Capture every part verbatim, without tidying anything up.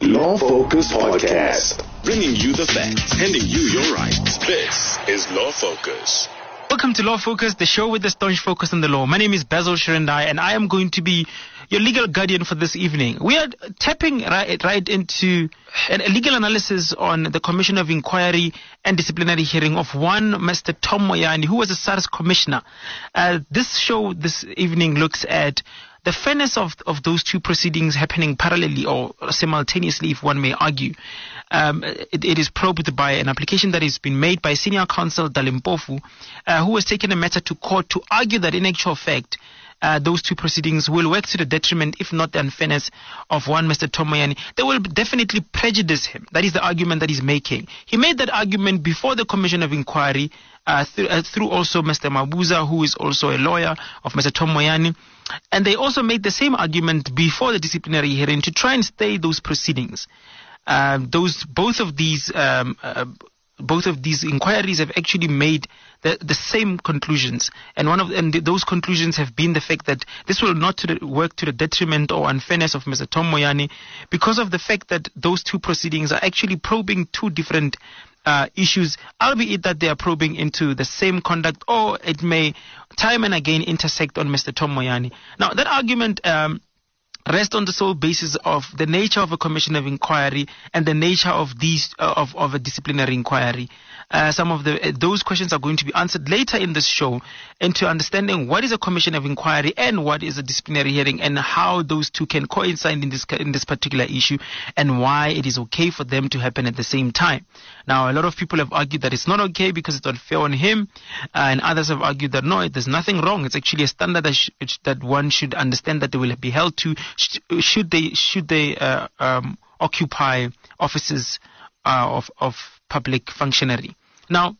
Law Focus Podcast. Bringing you the facts, handing you your rights. This is Law Focus. Welcome to Law Focus, the show with the staunch focus on the law. My name is Basil Shirandai, and I am going to be your legal guardian for this evening. We are tapping right, right into a legal analysis on the Commission of Inquiry and Disciplinary Hearing of one Mister Tom Moyane, who was a SARS commissioner. Uh, this show this evening looks at the fairness of, of those two proceedings happening parallelly or simultaneously, if one may argue. Um, it, it is probed by an application that has been made by senior counsel Dali Mpofu, uh, who has taken a matter to court to argue that in actual fact, uh, those two proceedings will work to the detriment, if not the unfairness, of one Mister Tom Moyane. They will definitely prejudice him. That is the argument that he's making. He made that argument before the Commission of Inquiry, uh, th- uh, through also Mister Mabuza, who is also a lawyer of Mister Tom Moyane. And they also made the same argument before the disciplinary hearing to try and stay those proceedings. Uh, those both of these um, uh, both of these inquiries have actually made the, the same conclusions, and one of and those conclusions have been the fact that this will not to the, work to the detriment or unfairness of Mister Tom Moyane, because of the fact that those two proceedings are actually probing two different Uh, issues, albeit that they are probing into the same conduct, or it may time and again intersect on Mister Tom Moyane. Now, that argument um, rests on the sole basis of the nature of a commission of inquiry and the nature of these uh, of, of a disciplinary inquiry. Uh, some of the uh, those questions are going to be answered later in this show, into understanding what is a commission of inquiry and what is a disciplinary hearing, and how those two can coincide in this in this particular issue, and why it is okay for them to happen at the same time. Now, a lot of people have argued that it's not okay because it's unfair on him, uh, and others have argued that no, there's nothing wrong. It's actually a standard that, sh- that one should understand that they will be held to sh- should they should they uh, um, occupy offices uh, of of public functionary. Now,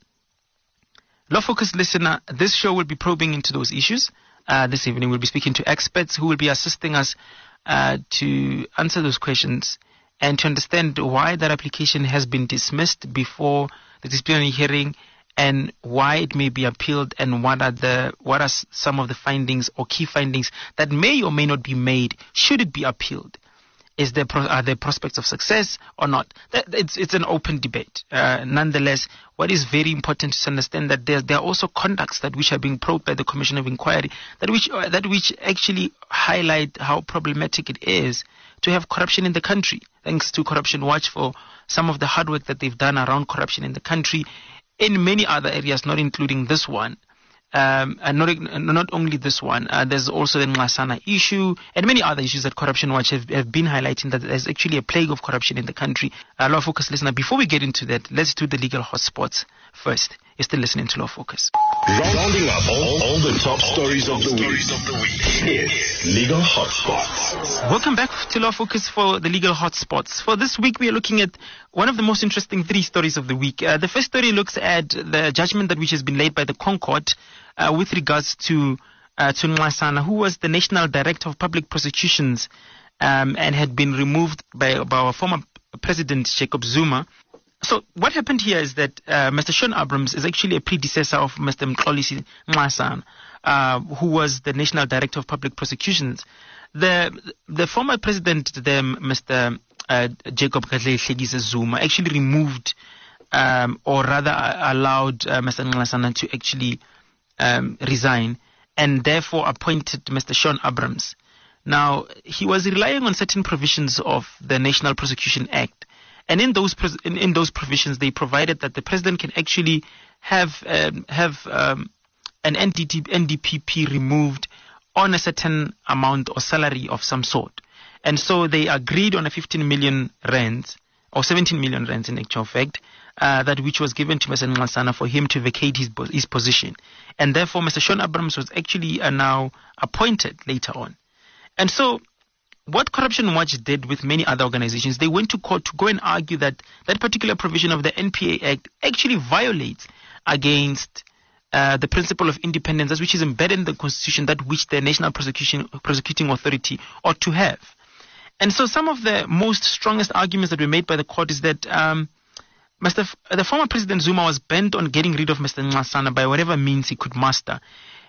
Law Focus listener, this show will be probing into those issues. Uh, this evening we'll be speaking to experts who will be assisting us uh, to answer those questions and to understand why that application has been dismissed before the disciplinary hearing, and why it may be appealed, and what are the what are some of the findings or key findings that may or may not be made should it be appealed. Is there pro- are there prospects of success or not? That, it's it's an open debate. Uh, nonetheless, what is very important is to understand that there there are also conducts that which are being probed by the Commission of Inquiry that which uh, that which actually highlight how problematic it is to have corruption in the country. Thanks to Corruption Watch for some of the hard work that they've done around corruption in the country, in many other areas, not including this one. Um, and not not only this one, uh, there's also the Nxasana issue and many other issues that Corruption Watch have, have been highlighting, that there's actually a plague of corruption in the country. Uh, Law Focus listener, before we get into that, let's do the legal hotspots first. You're still listening to Law Focus. Rounding up all, all the top stories of the week. It's Legal Hotspots. Welcome back to Law Focus for the legal hotspots. For this week, we are looking at one of the most interesting three stories of the week. Uh, the first story looks at the judgment that which has been laid by the Concord uh, with regards to uh, to Nxasana, who was the National Director of Public Prosecutions um, and had been removed by, by our former President Jacob Zuma. So what happened here is that uh, Mister Shaun Abrahams is actually a predecessor of Mister Mxolisi Nxasana, uh, who was the National Director of Public Prosecutions. The the former president, the Mister Uh, Jacob Hlekisa Zuma, actually removed um, or rather uh, allowed uh, Mister Nxasana to actually um, resign, and therefore appointed Mister Shaun Abrahams. Now, he was relying on certain provisions of the National Prosecution Act. And in those in, in those provisions, they provided that the president can actually have um, have um, an N D P P removed on a certain amount or salary of some sort. And so they agreed on a fifteen million rands, or seventeen million rands in actual fact, uh, that which was given to Mister Nxasana for him to vacate his his position. And therefore, Mister Shaun Abrahams was actually uh, now appointed later on. And so what Corruption Watch did with many other organizations, they went to court to go and argue that that particular provision of the N P A Act actually violates against uh, the principle of independence, which is embedded in the Constitution, that which the National Prosecution Prosecuting Authority ought to have. And so some of the most strongest arguments that were made by the court is that um, Mister F- the former President Zuma was bent on getting rid of Mister Nxasana by whatever means he could muster.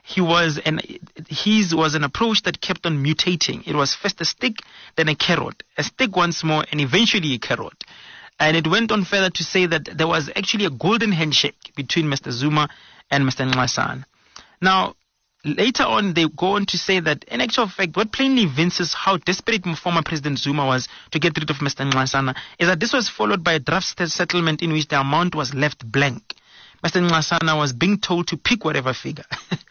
he was an his was an approach that kept on mutating. It was first a stick, then a carrot, a stick once more, and eventually a carrot. And it went on further to say that there was actually a golden handshake between Mister Zuma and Mister Nxasana. Now, later on, they go on to say that, in actual fact, what plainly evinces how desperate former President Zuma was to get rid of Mister Nxasana is that this was followed by a draft settlement in which the amount was left blank. Mister Nxasana was being told to pick whatever figure.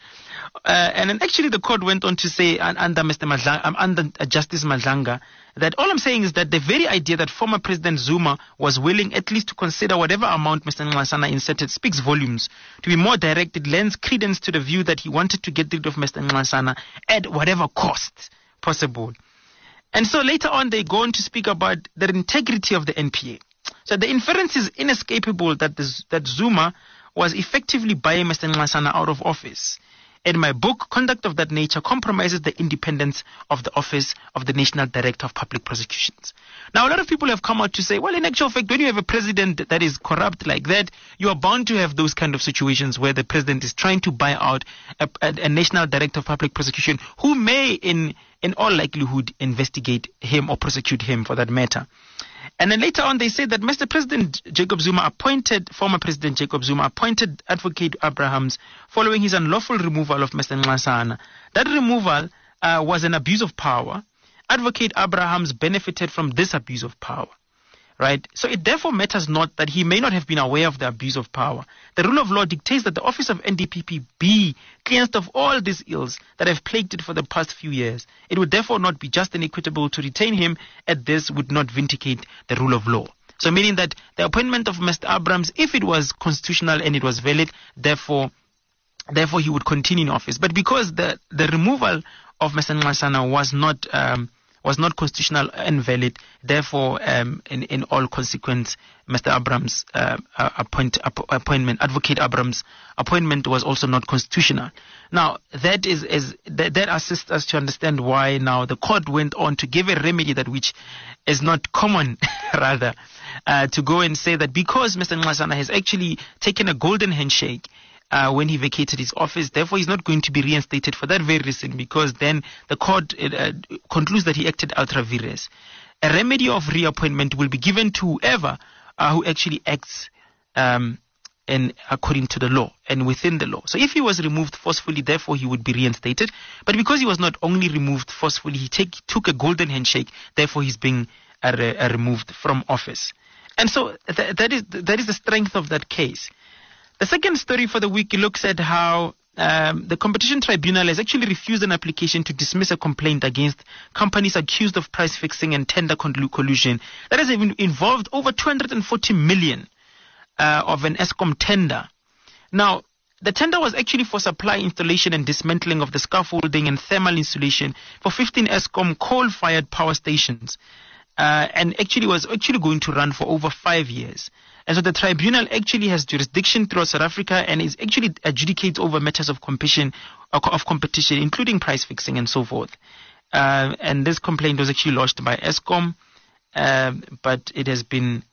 uh, and then actually the court went on to say, uh, under Mister Madlanga, um, under uh, Justice Madlanga, that all I'm saying is that the very idea that former President Zuma was willing at least to consider whatever amount Mister Nxasana inserted speaks volumes. To be more direct, it lends credence to the view that he wanted to get rid of Mister Nxasana at whatever cost possible. And so later on, they go on to speak about the integrity of the N P A. So the inference is inescapable that, the, that Zuma was effectively buying Mister Nxasana out of office. In my book, Conduct of That Nature compromises the independence of the Office of the National Director of Public Prosecutions. Now, a lot of people have come out to say, well, in actual fact, when you have a president that is corrupt like that, you are bound to have those kind of situations where the president is trying to buy out a, a, a National Director of Public Prosecution who may, in, in all likelihood, investigate him or prosecute him for that matter. And then later on, they say that Mister President Jacob Zuma appointed, former President Jacob Zuma appointed Advocate Abrahams following his unlawful removal of Mister Nxasana. That removal uh, was an abuse of power. Advocate Abrahams benefited from this abuse of power. Right? So it therefore matters not that he may not have been aware of the abuse of power. The rule of law dictates that the office of N D P P be cleansed of all these ills that have plagued it for the past few years. It would therefore not be just and equitable to retain him, and this would not vindicate the rule of law. So meaning that the appointment of Mister Abrahams, if it was constitutional and it was valid, therefore, therefore he would continue in office. But because the, the removal of Mister Nxasana was not um, was not constitutional and valid, therefore, um, in, in all consequence, Mister Abrahams' uh, appoint, app, appointment, Advocate Abrahams' appointment was also not constitutional. Now, that is, is that, that assists us to understand why now the court went on to give a remedy that which is not common, rather, uh, to go and say that because Mister Nxasana has actually taken a golden handshake Uh, when he vacated his office, therefore he's not going to be reinstated for that very reason, because then the court uh, concludes that he acted ultra vires. A remedy of reappointment will be given to whoever uh, who actually acts um, in according to the law and within the law. So if he was removed forcefully, therefore he would be reinstated. But because he was not only removed forcefully, he take, took a golden handshake, therefore he's being uh, re- uh, removed from office. And so th- that is that is the strength of that case. The second story for the week looks at how um, the Competition Tribunal has actually refused an application to dismiss a complaint against companies accused of price fixing and tender collusion that has even involved over two hundred forty million uh, of an Eskom tender. Now, the tender was actually for supply, installation and dismantling of the scaffolding and thermal insulation for fifteen Eskom coal-fired power stations. Uh, and actually was actually going to run for over five years. And so the tribunal actually has jurisdiction throughout South Africa and is actually adjudicates over matters of competition, of competition, including price fixing and so forth. Uh, and this complaint was actually lodged by Eskom, uh, but it has been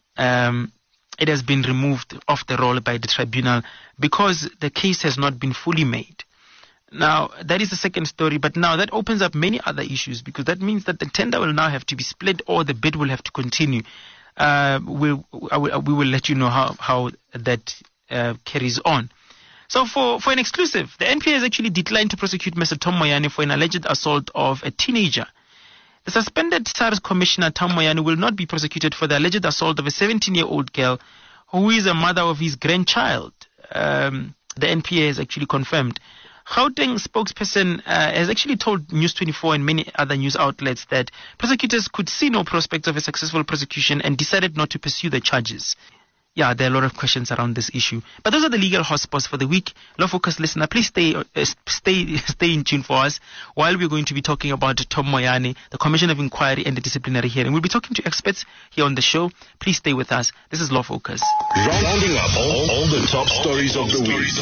um, it has been removed off the roll by the tribunal because the case has not been fully made. Now, that is the second story, but now that opens up many other issues, because that means that the tender will now have to be split or the bid will have to continue. Uh, we'll, I will, we will let you know how, how that uh, carries on. So for, for an exclusive, the N P A has actually declined to prosecute Mister Tom Moyane for an alleged assault of a teenager. The suspended SARS Commissioner Tom Moyane will not be prosecuted for the alleged assault of a seventeen-year-old girl who is a mother of his grandchild. Um, the N P A has actually confirmed. Gauteng spokesperson uh, has actually told News twenty-four and many other news outlets that prosecutors could see no prospects of a successful prosecution and decided not to pursue the charges. Yeah, there are a lot of questions around this issue. But those are the legal hotspots for the week. Law Focus listener, please stay uh, stay stay in tune for us while we're going to be talking about Tom Moyane, the Commission of Inquiry and the Disciplinary Hearing. We'll be talking to experts here on the show. Please stay with us. This is Law Focus. Rounding up all, all the top stories of the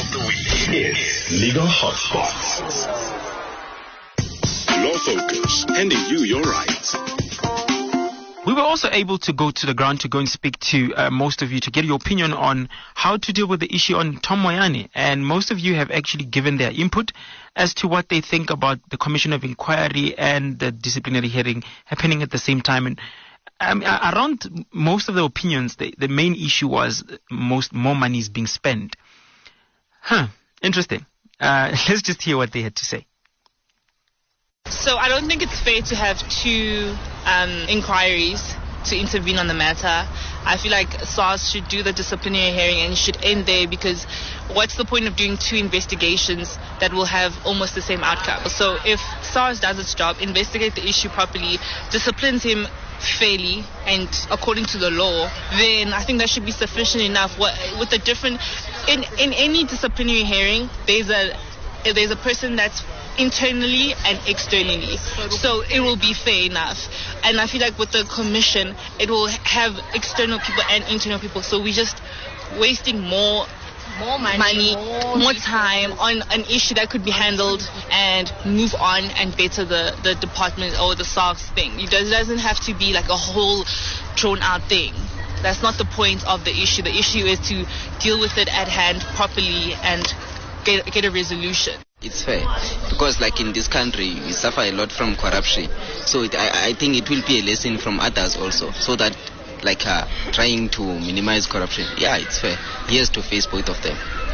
week. It's Legal Hotspots. Law Focus, handing you your rights. We were also able to go to the ground to go and speak to uh, most of you to get your opinion on how to deal with the issue on Tom Moyane. And most of you have actually given their input as to what they think about the Commission of Inquiry and the disciplinary hearing happening at the same time. And um, around most of the opinions, the, the main issue was most more money is being spent. Huh, interesting. Uh, let's just hear what they had to say. So I don't think it's fair to have two um, inquiries to intervene on the matter. I feel like SARS should do the disciplinary hearing and should end there, because what's the point of doing two investigations that will have almost the same outcome? So if SARS does its job, investigate the issue properly, disciplines him fairly and according to the law, then I think that should be sufficient enough. What, with the different, in, in any disciplinary hearing, there's a there's a person that's internally and externally, so it will be fair enough. And I feel like with the commission, it will have external people and internal people, so we're just wasting more more money, money more, more time on an issue that could be handled and move on and better the, the department or the SARS thing. It doesn't have to be like a whole drawn out thing. That's not the point of the issue. The issue is to deal with it at hand properly and get, get a resolution. It's fair because, like, in this country, we suffer a lot from corruption. So it, I, I think it will be a lesson from others also, so that, like, uh, trying to minimize corruption. Yeah, it's fair. He has to face both of them.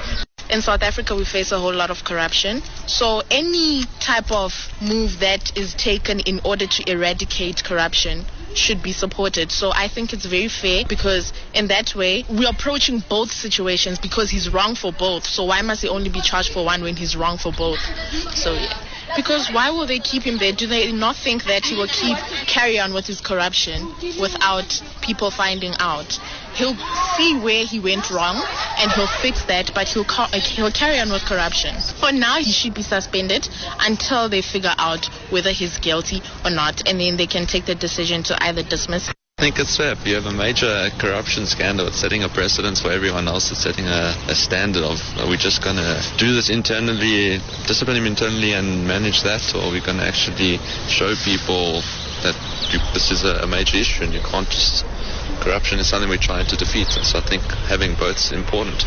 In South Africa, we face a whole lot of corruption. So any type of move that is taken in order to eradicate corruption should be supported. So I think it's very fair, because in that way we're approaching both situations, because he's wrong for both. So why must he only be charged for one when he's wrong for both? So yeah. Because why will they keep him there? Do they not think that he will keep carry on with his corruption without people finding out? He'll see where he went wrong and he'll fix that, but he'll ca- he'll carry on with corruption. For now, he should be suspended until they figure out whether he's guilty or not, and then they can take the decision to either dismiss. I think it's fair. If you have a major corruption scandal, it's setting a precedence for everyone else. It's setting a, a standard of, are we just going to do this internally, discipline him internally and manage that, or are we going to actually show people that you, this is a, a major issue and you can't just... Corruption is something we're trying to defeat, so I think having both is important.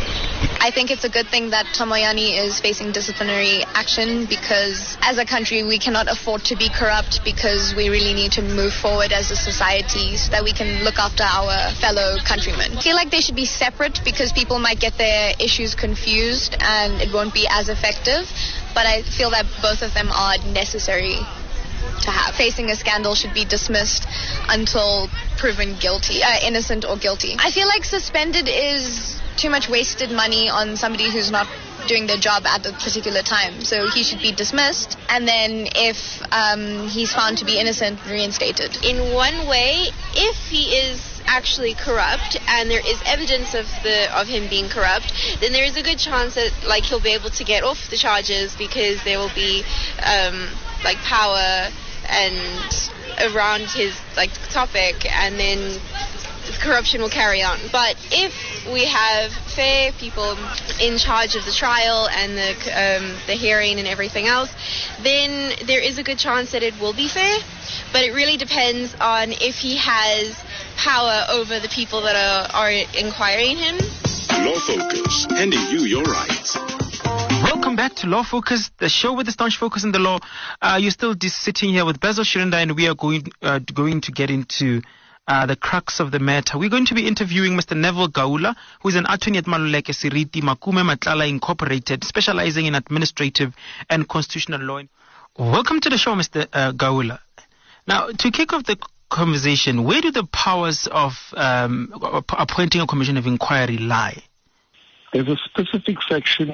I think it's a good thing that Tom Moyane is facing disciplinary action, because as a country we cannot afford to be corrupt, because we really need to move forward as a society so that we can look after our fellow countrymen. I feel like they should be separate, because people might get their issues confused and it won't be as effective, but I feel that both of them are necessary to have. Facing a scandal should be dismissed until proven guilty, uh, innocent or guilty. I feel like suspended is too much wasted money on somebody who's not doing their job at a particular time. So he should be dismissed, and then if um, he's found to be innocent, reinstated. In one way, if he is actually corrupt and there is evidence of the of him being corrupt, then there is a good chance that, like, he'll be able to get off the charges, because there will be um, like power and around his like topic, and then corruption will carry on. But if we have fair people in charge of the trial and the um, the hearing and everything else, then there is a good chance that it will be fair. But it really depends on if he has power over the people that are, are inquiring him. Law Focus, handing you your rights. Welcome back to Law Focus, the show with the staunch focus in the law. Uh, you're still just sitting here with Basil Shirindai, and we are going uh, going to get into uh, the crux of the matter. We're going to be interviewing Mister Neville Gaula, who is an attorney at Maluleke Siriti Makume Matlala Incorporated, specializing in administrative and constitutional law. Welcome to the show, Mister Uh, Gaula. Now, to kick off the conversation, where do the powers of um, appointing a commission of inquiry lie? There's a specific section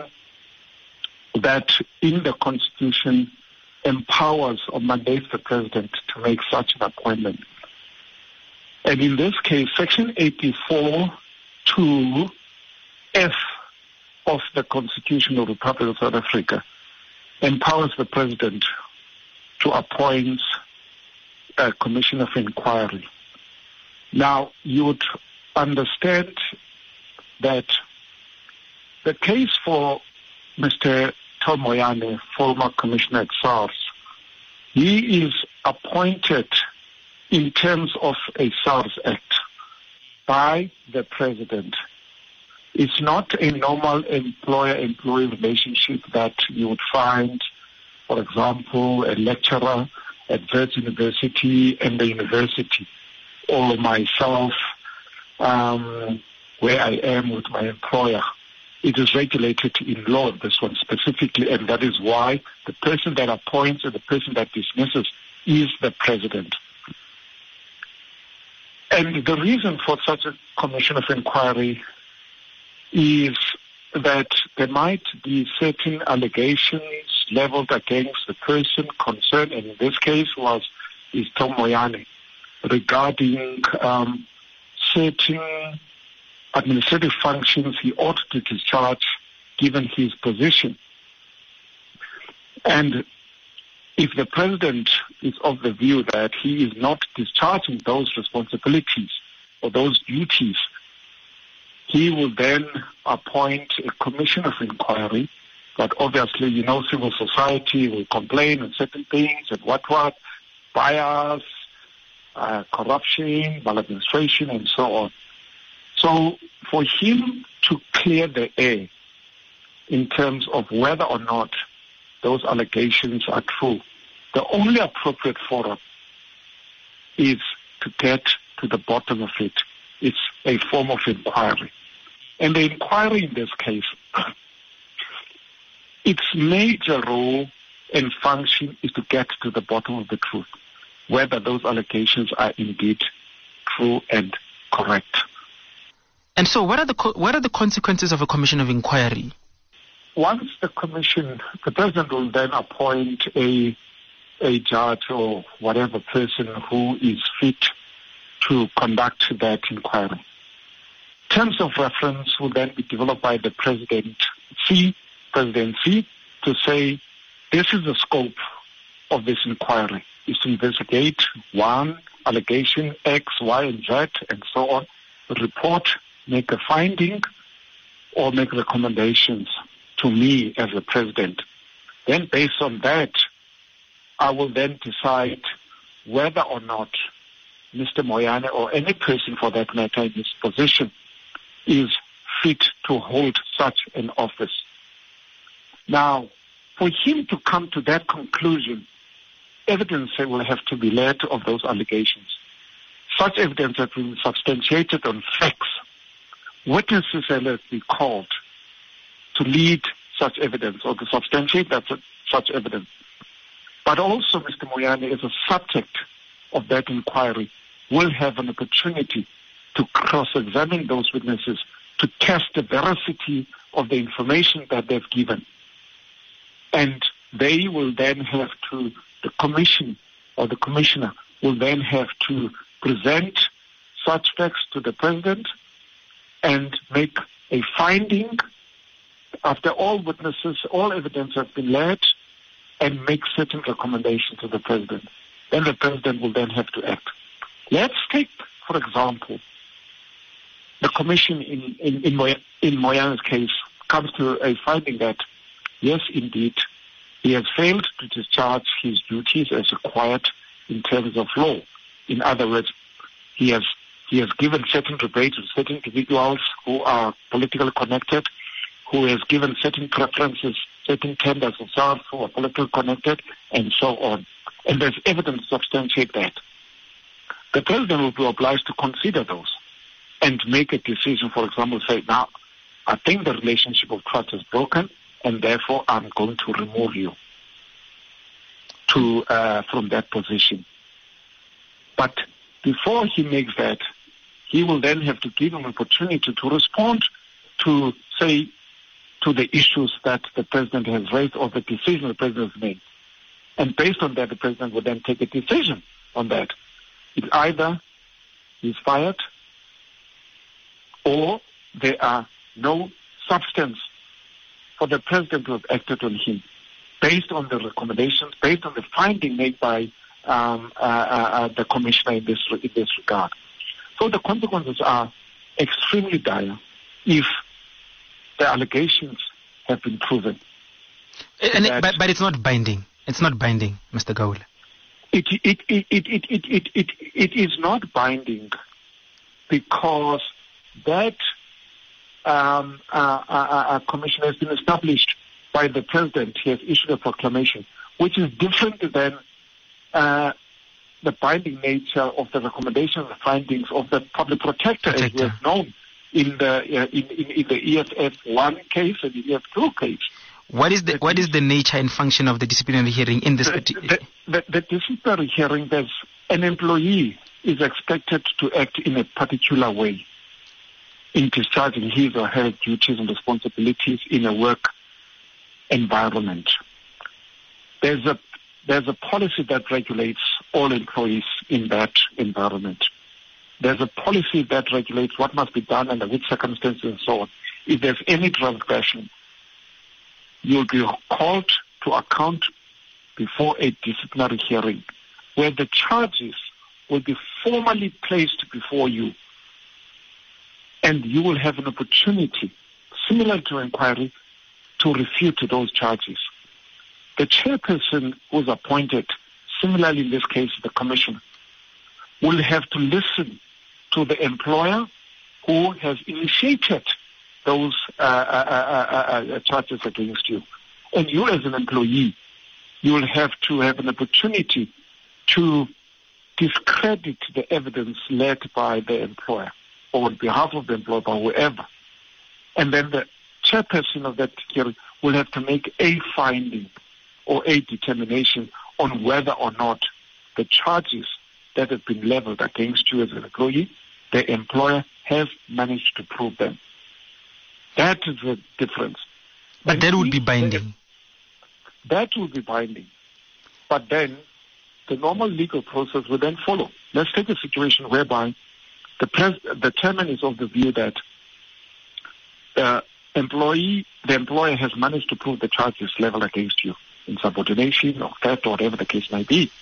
that in the Constitution empowers or mandates the President to make such an appointment. And in this case, Section eighty-four two F of the Constitution of the Republic of South Africa empowers the President to appoint a commission of inquiry. Now, you would understand that the case for Mister Tom Moyane, former commissioner at SARS, he is appointed in terms of a SARS Act by the president, it's not a normal employer-employee relationship that you would find, for example, a lecturer at Wits University and the university, or myself, um, where I am with my employer. It is regulated in law, this one specifically, and that is why the person that appoints and the person that dismisses is the president. And the reason for such a commission of inquiry is that there might be certain allegations leveled against the person concerned, and in this case was is Tom Moyane, regarding um, certain administrative functions he ought to discharge given his position. And if the president is of the view that he is not discharging those responsibilities or those duties, he will then appoint a commission of inquiry. But obviously, you know, civil society will complain on certain things and what what, bias, uh, corruption, maladministration, and so on. So for him to clear the air in terms of whether or not those allegations are true, the only appropriate forum is to get to the bottom of it. It's a form of inquiry. And the inquiry in this case, its major role and function is to get to the bottom of the truth, whether those allegations are indeed true and correct. And so what are the co- what are the consequences of a commission of inquiry? Once the commission, the president will then appoint a a judge or whatever person who is fit to conduct that inquiry. Terms of reference will then be developed by the presidency, presidency to say, this is the scope of this inquiry, is to investigate one allegation, X, Y, and Z, and so on, report, make a finding, or make recommendations to me as the president. Then based on that, I will then decide whether or not Mister Moyane or any person for that matter in this position is fit to hold such an office. Now, for him to come to that conclusion, evidence will have to be led of those allegations. Such evidence has been substantiated on facts. Witnesses have to be called to lead such evidence or to substantiate that such evidence. But also Mister Moyane, as a subject of that inquiry, will have an opportunity to cross-examine those witnesses to test the veracity of the information that they've given. And they will then have to, the commission or the commissioner will then have to present such facts to the president and make a finding after all witnesses, all evidence has been led, and make certain recommendations to the president. Then the president will then have to act. Let's take, for example, the commission in, in, in, Moy- in Moyane's case comes to a finding that, yes, indeed, he has failed to discharge his duties as required in terms of law. In other words, he has he has given certain rebates to certain individuals who are politically connected, who has given certain preferences, certain tenders of self who are politically connected, and so on. And there's evidence to substantiate that. The president will be obliged to consider those and make a decision, for example, say, now, I think the relationship of trust is broken, and therefore I'm going to remove you to uh, from that position. But before he makes that, he will then have to give him an opportunity to respond to, say, to the issues that the president has raised or the decision the president has made. And based on that, the president will then take a decision on that. It's either he's fired or there are no substance for the president to have acted on him based on the recommendations, based on the finding made by um, uh, uh, the commissioner in this, in this regard. So the consequences are extremely dire if the allegations have been proven. And it, but, but it's not binding. It's not binding, Mister Gaule. It, it, it, it, it, it, it, it, it is not binding because that um, uh, uh, uh, commission has been established by the president. He has issued a proclamation, which is different than uh, the binding nature of the recommendations and findings of the public protector, protector. as we have known in the uh, in, in, in the E F F one case and the E F F two case. What is the what is the nature and function of the disciplinary hearing in this? The, the, the, the disciplinary hearing, there's an employee is expected to act in a particular way in discharging his or her duties and responsibilities in a work environment. There's a there's a policy that regulates all employees in that environment. There's a policy that regulates what must be done under which circumstances and so on. If there's any transgression, you'll be called to account before a disciplinary hearing where the charges will be formally placed before you, and you will have an opportunity, similar to inquiry, to refute those charges. The chairperson who's appointed, similarly in this case the commission, will have to listen to the employer who has initiated those uh, uh, uh, uh, charges against you. And you as an employee, you will have to have an opportunity to discredit the evidence led by the employer or on behalf of the employer or whoever. And then the chairperson of that hearing will have to make a finding or a determination on whether or not the charges that have been leveled against you as an employee, the employer has managed to prove them. That is the difference. But and that would be binding. That would be binding. But then the normal legal process will then follow. Let's take a situation whereby the pres- the chairman is of the view that the employee, the employer has managed to prove the charges leveled against you in subordination or theft or whatever the case may be.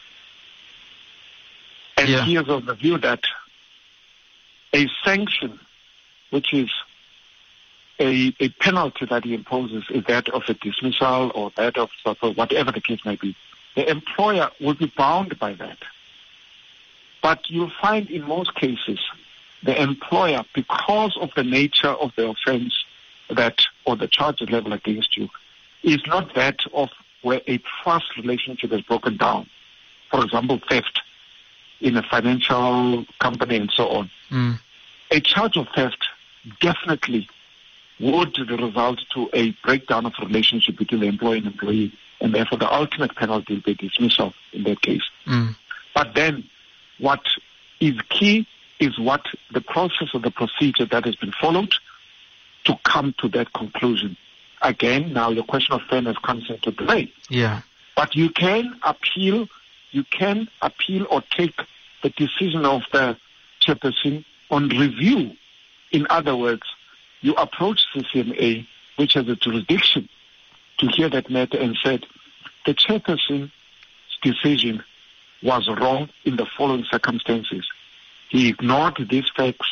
And yeah. he is of the view that a sanction, which is a, a penalty that he imposes, is that of a dismissal or that of whatever the case may be. The employer will be bound by that. But you'll find in most cases the employer, because of the nature of the offense that or the charges level against you, is not that of where a trust relationship is broken down. For example, theft in a financial company and so on. Mm. A charge of theft definitely would result to a breakdown of relationship between the employer and employee, and therefore the ultimate penalty will be dismissal in that case. Mm. But then what is key is what the process or the procedure that has been followed to come to that conclusion. Again, now your question of fairness comes into play. Yeah. But you can appeal, you can appeal or take the decision of the chairperson on review. In other words, you approach C C M A, which has a jurisdiction to hear that matter, and said the chairperson's decision was wrong in the following circumstances. He ignored these facts.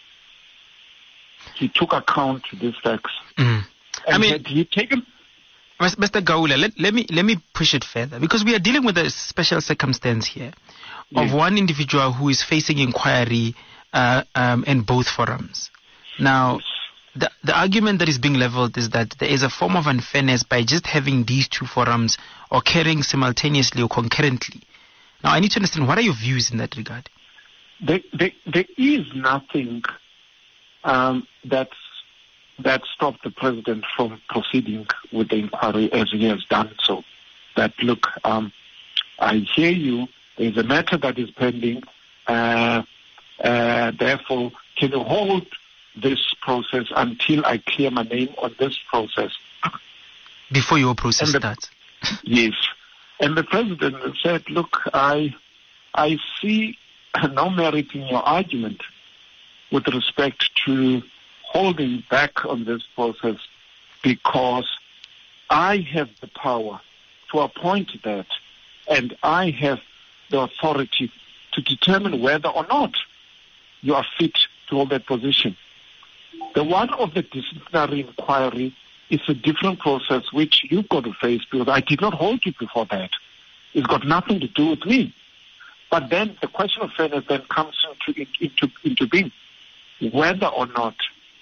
He took account of these facts. Mm. And I mean, had he taken... Mister Gaula, let, let me let me push it further, because we are dealing with a special circumstance here of Yes. one individual who is facing inquiry uh, um, in both forums. Now, the the argument that is being leveled is that there is a form of unfairness by just having these two forums occurring simultaneously or concurrently. Now, I need to understand, what are your views in that regard? There, there, there is nothing um, that's, that stopped the president from proceeding with the inquiry as he has done so. That, look, um, I hear you, there's a matter that is pending, uh, uh, therefore, can you hold this process until I clear my name on this process? Before your process the, starts? Yes. And the president said, look, I, I see no merit in your argument with respect to holding back on this process, because I have the power to appoint that, and I have the authority to determine whether or not you are fit to hold that position. The one of the disciplinary inquiry is a different process which you've got to face, because I did not hold you before that. It's got nothing to do with me. But then the question of fairness then comes into, into, into being. Whether or not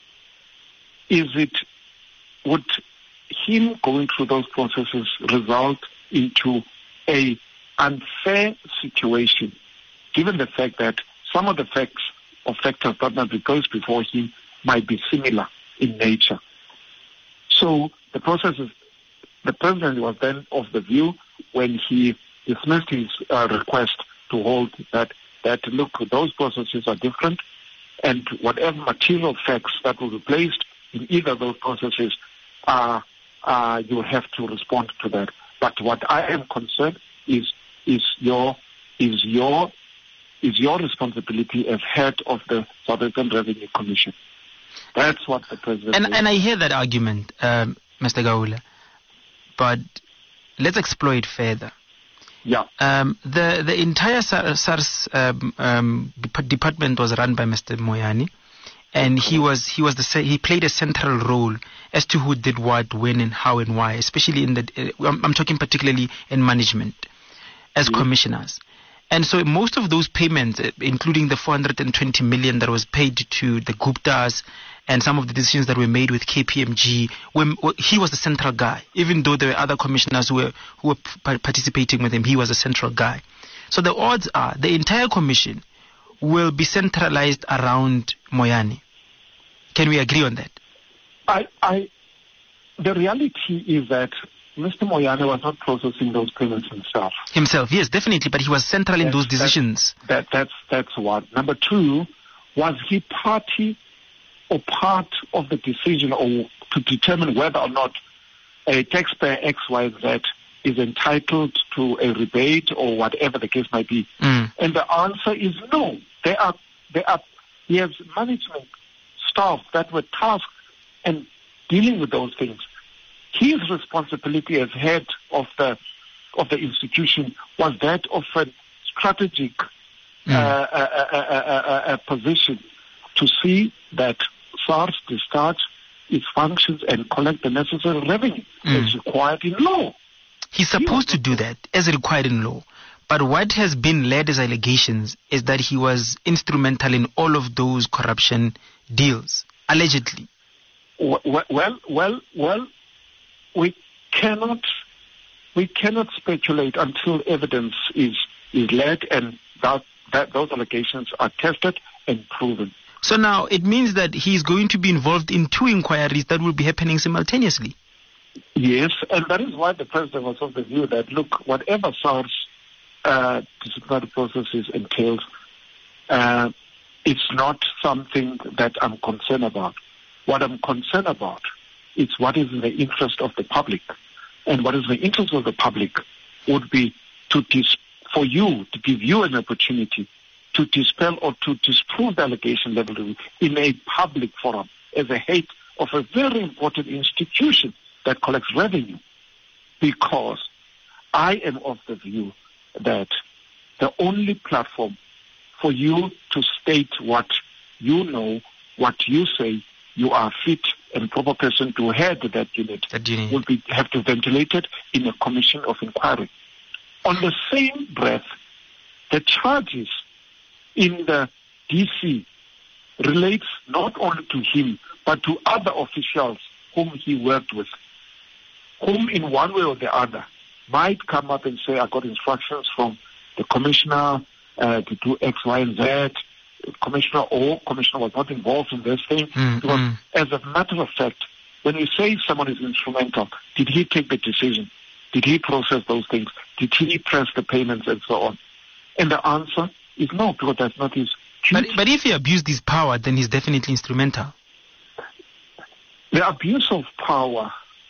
is it, would him going through those processes result into a unfair situation, given the fact that some of the facts or factors that might be goes before him might be similar in nature. So the process is, the president was then of the view when he dismissed his uh, request to hold that, that look, those processes are different, and whatever material facts that will be placed in either of those processes, uh, uh, you have to respond to that. But what I am concerned is is your is your is your responsibility as head of the South African Revenue Commission. That's what the president. And is. and I hear that argument, um, Mister Gaula, but let's explore it further. Yeah. Um, the the entire SARS um, um, department was run by Mister Moyane, and he was he was the he played a central role as to who did what, when, and how, and why. Especially in the uh, I'm, I'm talking particularly in management as mm-hmm. commissioners. And so most of those payments, uh, including the four hundred twenty million that was paid to the Guptas, and some of the decisions that were made with K P M G, when, he was the central guy. Even though there were other commissioners who were who were p- participating with him, he was the central guy. So the odds are the entire commission will be centralized around Moyane. Can we agree on that? I, I, the reality is that Mister Moyane was not processing those payments himself. Himself, yes, definitely, but he was central in that's, those decisions. That, that's that's one. Number two, was he party or part of the decision or to determine whether or not a taxpayer X Y Z is entitled to a rebate or whatever the case might be? Mm. And the answer is no. There are there are he has management staff that were tasked and dealing with those things. His responsibility as head of the of the institution was that of a strategic mm. uh, uh, uh, uh, uh, position to see that SARS discharge its functions and collect the necessary revenue mm. as required in law. He's supposed he to do that as required in law. But what has been led as allegations is that he was instrumental in all of those corruption deals, allegedly. Well, well, well, well we cannot we cannot speculate until evidence is is led and that, that those allegations are tested and proven. So now it means that he's going to be involved in two inquiries that will be happening simultaneously. Yes, and that is why the president was of the view that, look, whatever SARS uh, disciplinary processes entails, uh, it's not something that I'm concerned about. What I'm concerned about is what is in the interest of the public. And what is in the interest of the public would be to dis- for you, to give you an opportunity to dispel or to disprove the allegation level in a public forum as a head of a very important institution that collects revenue. Because I am of the view that the only platform for you to state what you know, what you say, you are fit and proper person to head that unit, that unit. will be have to ventilate it in a commission of inquiry. On the same breath, the charges in the D C relates not only to him, but to other officials whom he worked with, whom in one way or the other might come up and say, I got instructions from the commissioner uh, to do X, Y, and Z. Commissioner or commissioner was not involved in this thing. Mm, because mm. as a matter of fact, when you say someone is instrumental, did he take the decision? Did he process those things? Did he press the payments and so on? And the answer is no, because that's not his duty. But, but if he abused his power, then he's definitely instrumental. The abuse of power,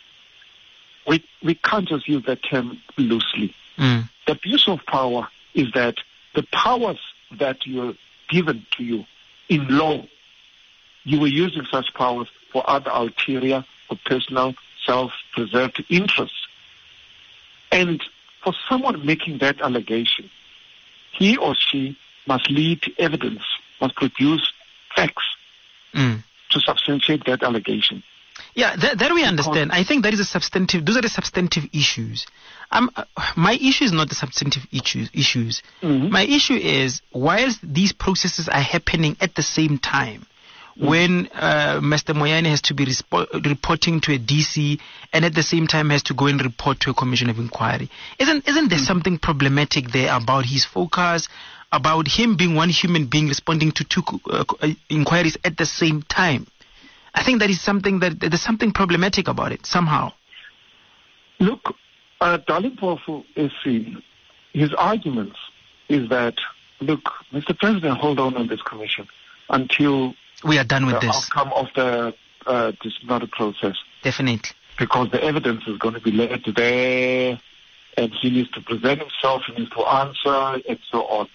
we, we can't just use that term loosely. Mm. The abuse of power is that the powers that you're given to you in law, you were using such powers for other ulterior or personal self-preserved interests. And for someone making that allegation, he or she must lead evidence, must produce facts mm. to substantiate that allegation. Yeah, that, that we understand. I think that is a substantive. Those are the substantive issues. Um, uh, my issue is not the substantive issues. Issues. Mm-hmm. My issue is whilst these processes are happening at the same time, mm-hmm. when uh, Mister Moyane has to be respo- reporting to a D C and at the same time has to go and report to a commission of inquiry, isn't isn't there mm-hmm. something problematic there about his focus, about him being one human being responding to two uh, inquiries at the same time? I think that is something that there's something problematic about it somehow. Look, uh, Dalimpofu is seen. His arguments is that, look, Mister President, hold on on this commission until we are done with the this outcome of the uh, disciplinary process. Definitely. Because the evidence is going to be laid there, and he needs to present himself, he needs to answer, and so on.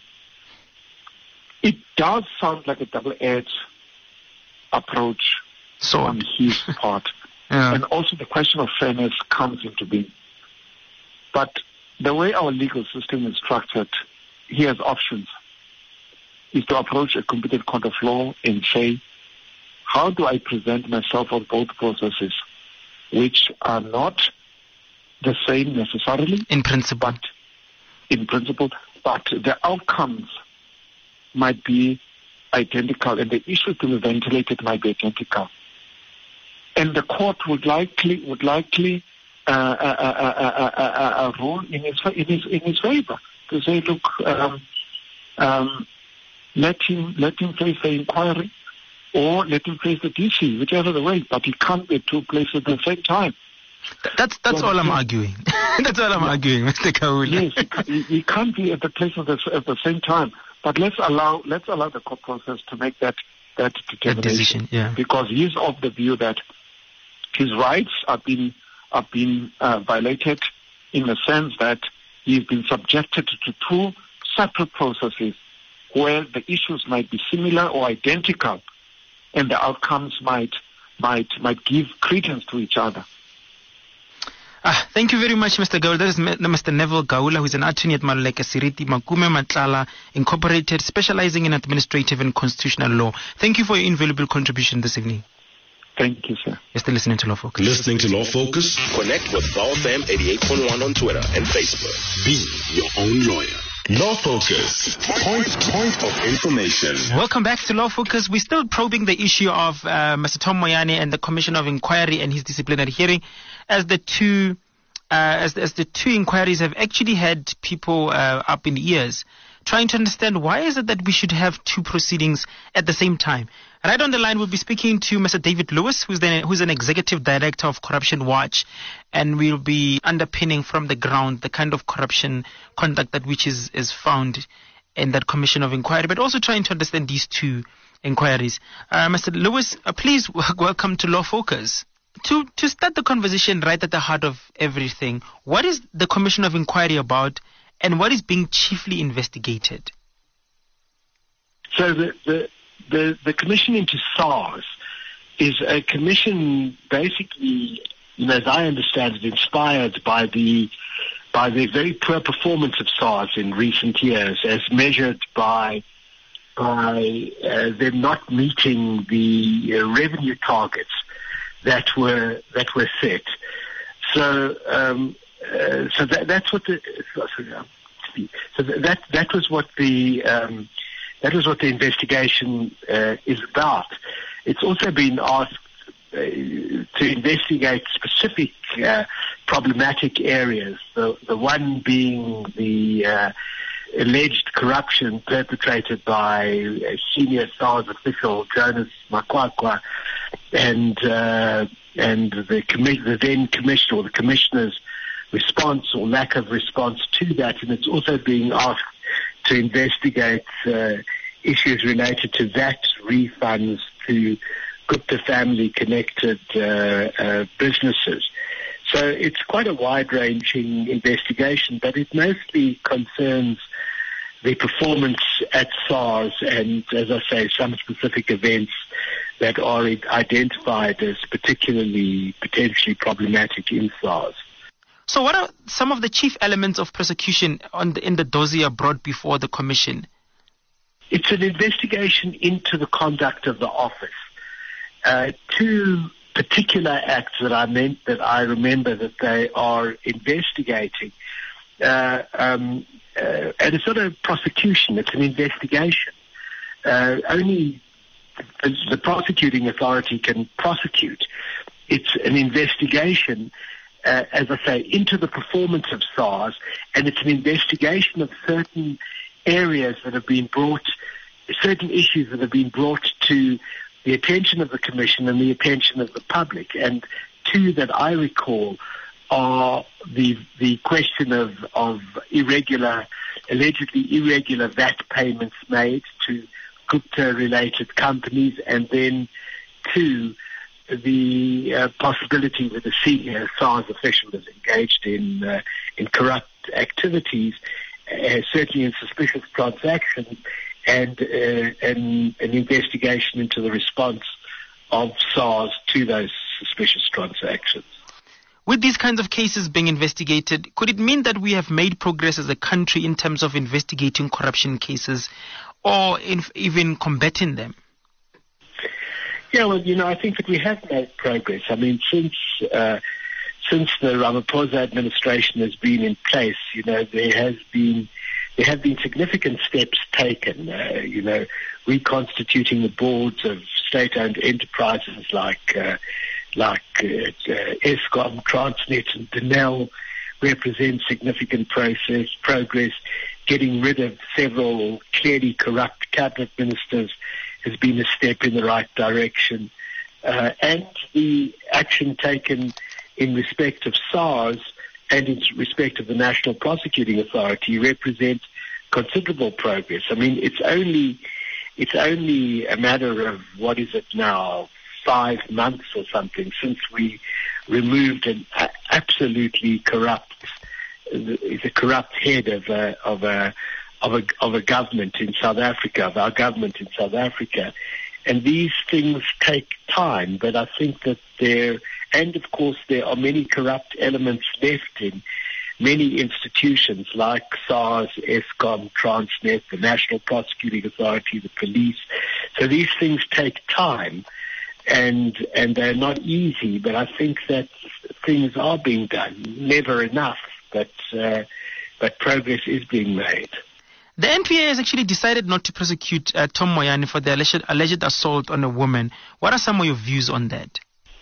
It does sound like a double-edged approach so on his part. Yeah. And also the question of fairness comes into being. But the way our legal system is structured, he has options. Is to approach a competent court of law and say, how do I present myself on both processes, which are not the same necessarily, in principle, but in principle, but the outcomes might be identical, and the issues to be ventilated might be identical. And the court would likely would likely uh, uh, uh, uh, uh, uh, rule in his in his in his favor to say, look, um, um, let him let him face the inquiry, or let him face the D C, whichever the way. But he can't be at two places at the same time. That's that's so all I'm arguing. That's all I'm arguing, Mister Kaula. Yes, he, he can't be at the place at the, at the same time. But let's allow let's allow the court process to make that that determination. That decision, yeah. Because he's of the view that his rights are being are being uh, violated in the sense that he's been subjected to two separate processes where the issues might be similar or identical, and the outcomes might might might give credence to each other. Ah, thank you very much, Mister Gaula. That is Mister Neville Gaula, who is an attorney at Maluleke Siriti Makume Matlala Incorporated, specializing in administrative and constitutional law. Thank you for your invaluable contribution this evening. Thank you, sir. You're still listening to Law Focus. Listening to Law Focus? Connect with Val F M eighty-eight point one on Twitter and Facebook. Be your own lawyer. Law Focus. Point, point of information. Welcome back to Law Focus. We're still probing the issue of uh, Mister Tom Moyane and the Commission of Inquiry and his disciplinary hearing, as the two uh, as, as the two inquiries have actually had people uh, up in the ears, trying to understand why is it that we should have two proceedings at the same time. Right on the line, we'll be speaking to Mister David Lewis, who's, the, who's an executive director of Corruption Watch, and we'll be underpinning from the ground the kind of corruption conduct that which is, is found in that Commission of Inquiry, but also trying to understand these two inquiries. Uh, Mister Lewis, uh, please w- welcome to Law Focus. To, to start the conversation right at the heart of everything, what is the Commission of Inquiry about, and what is being chiefly investigated? So the, the The, the commission into SARS is a commission basically, you know, as I understand it, inspired by the by the very poor performance of SARS in recent years, as measured by by uh, them not meeting the uh, revenue targets that were that were set. So um, uh, so that, that's what the so that that was what the um, That is what the investigation uh, is about. It's also been asked uh, to investigate specific uh, problematic areas, the, the one being the uh, alleged corruption perpetrated by a senior SARS official, Jonas Makwakwa, and uh, and the, commi- the then commissioner, or the commissioner's response or lack of response to that. And it's also being asked to investigate uh, issues related to V A T refunds to Gupta family-connected uh, uh, businesses. So it's quite a wide-ranging investigation, but it mostly concerns the performance at SARS and, as I say, some specific events that are identified as particularly potentially problematic in SARS. So what are some of the chief elements of prosecution on the, in the dossier brought before the commission? It's an investigation into the conduct of the office. Uh, two particular acts that I meant that I remember that they are investigating, uh, um, uh, and it's not a prosecution; it's an investigation. Uh, only the, the prosecuting authority can prosecute. It's an investigation, uh, as I say, into the performance of SARS, and it's an investigation of certain areas that have been brought, certain issues that have been brought to the attention of the Commission and the attention of the public. And two that I recall are the the question of, of irregular, allegedly irregular V A T payments made to Gupta-related companies, and then two, the uh, possibility that a senior SARS official is engaged in uh, in corrupt activities, uh, certainly in suspicious transactions, and uh, an, an investigation into the response of SARS to those suspicious transactions. With these kinds of cases being investigated, could it mean that we have made progress as a country in terms of investigating corruption cases or in, even combating them? Yeah, well, you know, I think that we have made progress. I mean, since uh, since the Ramaphosa administration has been in place, you know, there has been there have been significant steps taken. Uh, you know, reconstituting the boards of state-owned enterprises like uh, like uh, uh, Eskom, Transnet, and Denel represent significant process progress. Getting rid of several clearly corrupt cabinet ministers has been a step in the right direction. Uh, and the action taken in respect of SARS and in respect of the National Prosecuting Authority represent considerable progress. I mean, it's only it's only a matter of, what is it now, five months or something since we removed an a- absolutely corrupt, is a corrupt head of a, of a of a of a government in South Africa, of our government in South Africa. And these things take time, but I think that there, and of course there are many corrupt elements left in many institutions like SARS, Eskom, Transnet, the National Prosecuting Authority, the police. So these things take time, and and they're not easy, but I think that things are being done. Never enough, but uh, but progress is being made. The N P A has actually decided not to prosecute uh, Tom Moyane for the alleged, alleged assault on a woman. What are some of your views on that?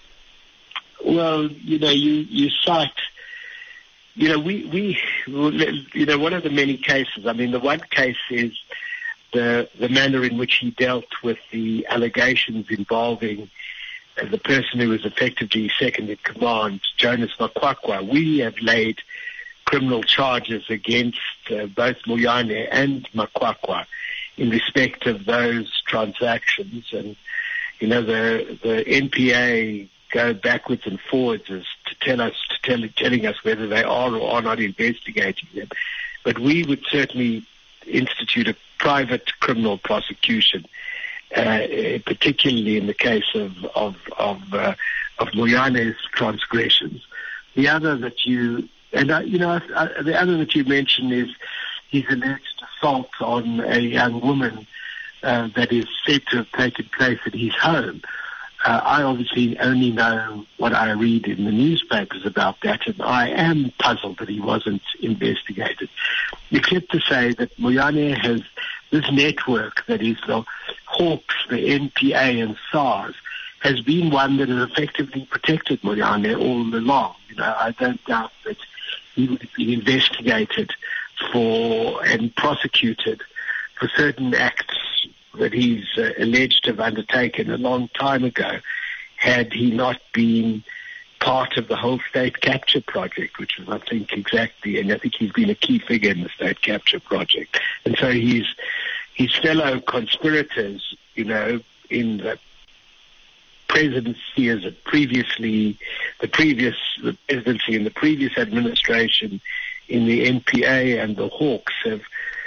Well, you know, you, you cite, you know, we, we, you know, one of the many cases, I mean, the one case is the, the manner in which he dealt with the allegations involving uh, the person who was effectively second in command, Jonas Makwakwa. We have laid criminal charges against uh, both Moyane and Makwakwa in respect of those transactions. And, you know, the the N P A go backwards and forwards as to tell us, to tell, telling us whether they are or are not investigating them. But we would certainly institute a private criminal prosecution, uh, particularly in the case of, of, of, uh, of Moyane's transgressions. The other that you And, uh, you know, uh, the other that you mentioned is his alleged assault on a young woman uh, that is said to have taken place at his home. Uh, I obviously only know what I read in the newspapers about that, and I am puzzled that he wasn't investigated. Except to say that Moyane has this network that is the Hawks, the N P A, and SARS, has been one that has effectively protected Moyane all along. You know, I don't doubt that he would have been investigated for and prosecuted for certain acts that he's uh, alleged to have undertaken a long time ago, had he not been part of the whole state capture project, which was, I think, exactly, and I think he's been a key figure in the state capture project. And so he's, his fellow conspirators, you know, in the presidency as a previously, the previous the presidency and the previous administration in the N P A and the Hawks have,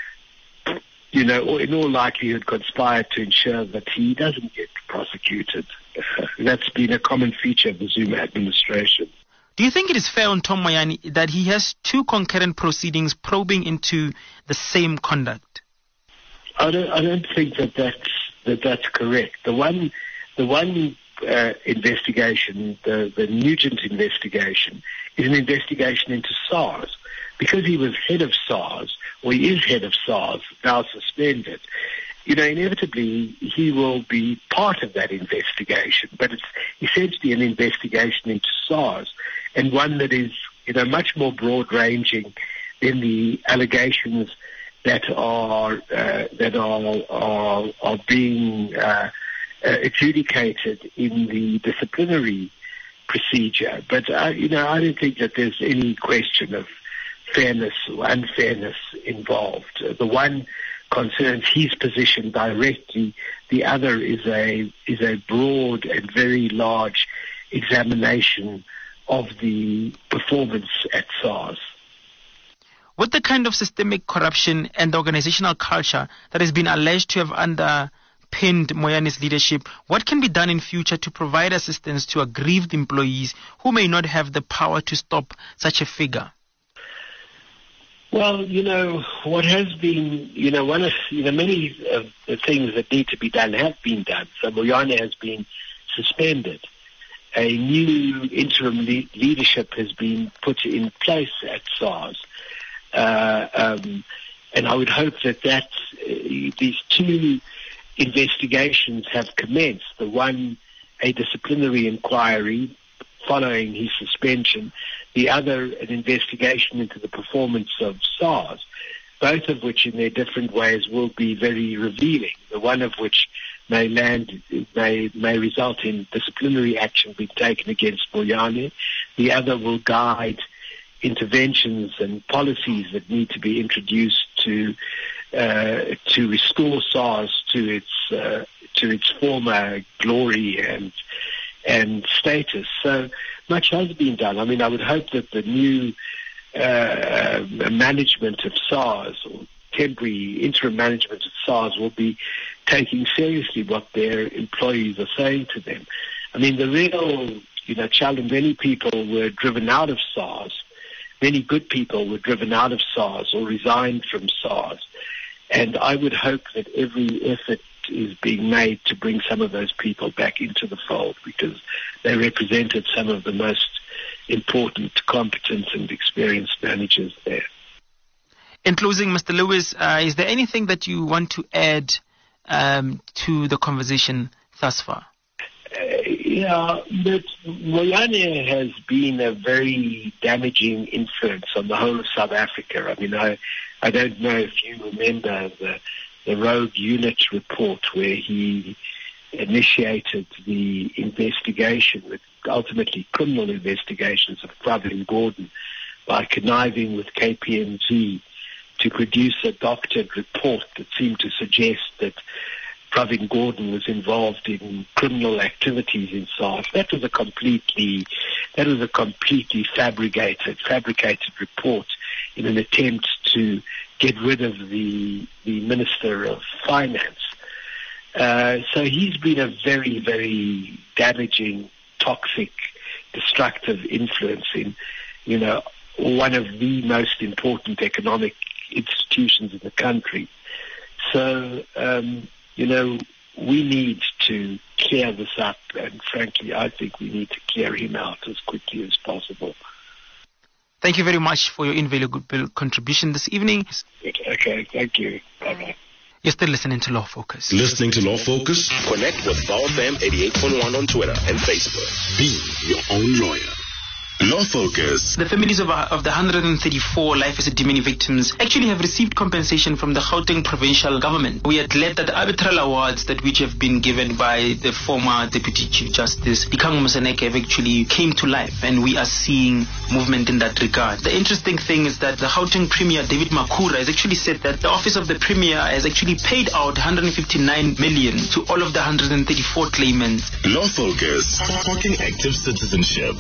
you know, in all likelihood conspired to ensure that he doesn't get prosecuted. Uh, that's been a common feature of the Zuma administration. Do you think it is fair on Tom Moyane that he has two concurrent proceedings probing into the same conduct? I don't, I don't think that that's, that that's correct. The one, the one uh, investigation, the, the Nugent investigation, is an investigation into SARS. Because he was head of SARS, or he is head of SARS, now suspended, you know, inevitably he will be part of that investigation. But it's essentially an investigation into SARS, and one that is, you know, much more broad-ranging than the allegations that are uh, that are are, are being uh, uh, adjudicated in the disciplinary procedure. But uh, you know, I don't think that there's any question of fairness or unfairness involved. Uh, the one concerns his position directly. The other is a is a broad and very large examination of the performance at SARS. With the kind of systemic corruption and organizational culture that has been alleged to have underpinned Moyane's leadership, what can be done in future to provide assistance to aggrieved employees who may not have the power to stop such a figure? Well, you know, what has been, you know, one of, you know, many of the things that need to be done have been done. So Moyane has been suspended. A new interim le- leadership has been put in place at SARS. Uh, um, and I would hope that that uh, these two investigations have commenced. The one, a disciplinary inquiry following his suspension. The other, an investigation into the performance of SARS, both of which in their different ways will be very revealing. The one of which may land, may, may result in disciplinary action being taken against Moyane. The other will guide interventions and policies that need to be introduced to uh, to restore SARS to its uh, to its former glory and and status. So much has been done. I mean, I would hope that the new uh, management of SARS, or temporary interim management of SARS, will be taking seriously what their employees are saying to them. I mean, the real, you know, challenge, many people were driven out of SARS. Many good people were driven out of SARS or resigned from SARS. And I would hope that every effort is being made to bring some of those people back into the fold, because they represented some of the most important, competent and experienced managers there. In closing, Mister Lewis, uh, is there anything that you want to add um, to the conversation thus far? Uh, yeah, but Moyane has been a very damaging influence on the whole of South Africa. I mean, I, I don't know if you remember the, the Rogue Unit report where he initiated the investigation, with ultimately criminal investigations of Pravin Gordhan, by conniving with K P M G to produce a doctored report that seemed to suggest that Pravin Gordhan was involved in criminal activities in SARS. That was a completely, that was a completely fabricated, fabricated report in an attempt to get rid of the the Minister of Finance. Uh, so he's been a very, very damaging, toxic, destructive influence in, you know, one of the most important economic institutions in the country. So, um, you know, we need to clear this up, and frankly, I think we need to clear him out as quickly as possible. Thank you very much for your invaluable contribution this evening. Okay, thank you. Bye-bye. You're still listening to Law Focus. Listening to Law Focus? Connect with Val F M eighty-eight point one on Twitter and Facebook. Be your own lawyer. Law Focus. The families of, uh, of the one hundred thirty-four Life as a Dimini victims actually have received compensation from the Gauteng provincial government. We are glad that the arbitral awards that which have been given by the former Deputy Chief Justice Ikhango Moseneke have actually came to life, and we are seeing movement in that regard. The interesting thing is that the Gauteng Premier David Makhura has actually said that the Office of the Premier has actually paid out one hundred fifty-nine million to all of the one hundred thirty-four claimants. Law Focus. Talking active citizenship.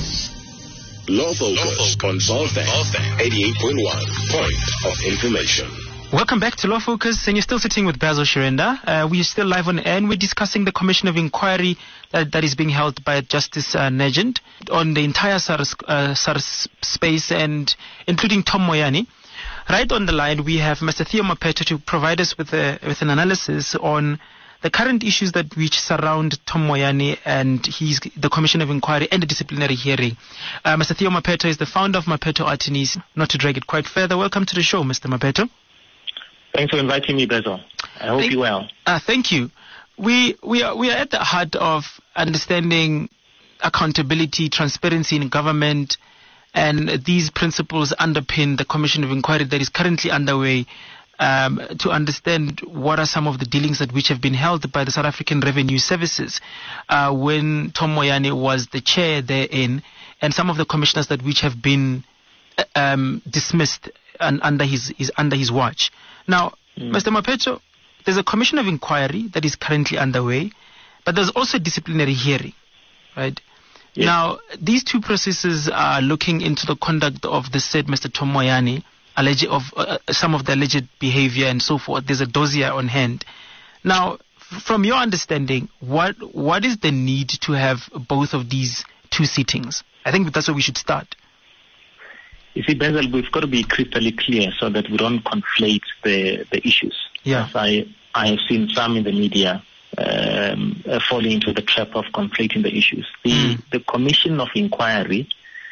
Law Focus on Val F M eighty-eight point one. Point of information. Welcome back to Law Focus, and you're still sitting with Basil Shirenda. Uh, we are still live on air, and we're discussing the commission of inquiry that, that is being held by Justice uh, Nugent on the entire SARS, uh, SARS space, and including Tom Moyane. Right on the line, we have Mister Theo Mapete to provide us with, a, with an analysis on the current issues that which surround Tom Moyane and his, the Commission of Inquiry and the disciplinary hearing. Uh, Mister Theo Mapetto is the founder of Mapetto Attorneys. Not to drag it quite further, welcome to the show, Mister Mapetto. Thanks for inviting me, Bezo. I hope thank, you're well. Uh, thank you. We we are we are at the heart of understanding accountability, transparency in government, and these principles underpin the Commission of Inquiry that is currently underway um, to understand what are some of the dealings that which have been held by the South African Revenue Services uh, when Tom Moyane was the chair therein, and some of the commissioners that which have been um, dismissed and under his, his under his watch. Now, mm. Mister Mapetto, there's a Commission of Inquiry that is currently underway, but there's also a disciplinary hearing, right? Yes. Now, these two processes are looking into the conduct of the said Mister Tom Moyane, alleged of uh, some of the alleged behavior and so forth. There's a dossier on hand. Now, f- from your understanding, what what is the need to have both of these two sittings? I think that's where we should start. You see, Benzel, we've got to be crystal clear so that we don't conflate the, the issues. Yeah. As I, I have seen some in the media um, uh, falling into the trap of conflating the issues. The, mm. the Commission of Inquiry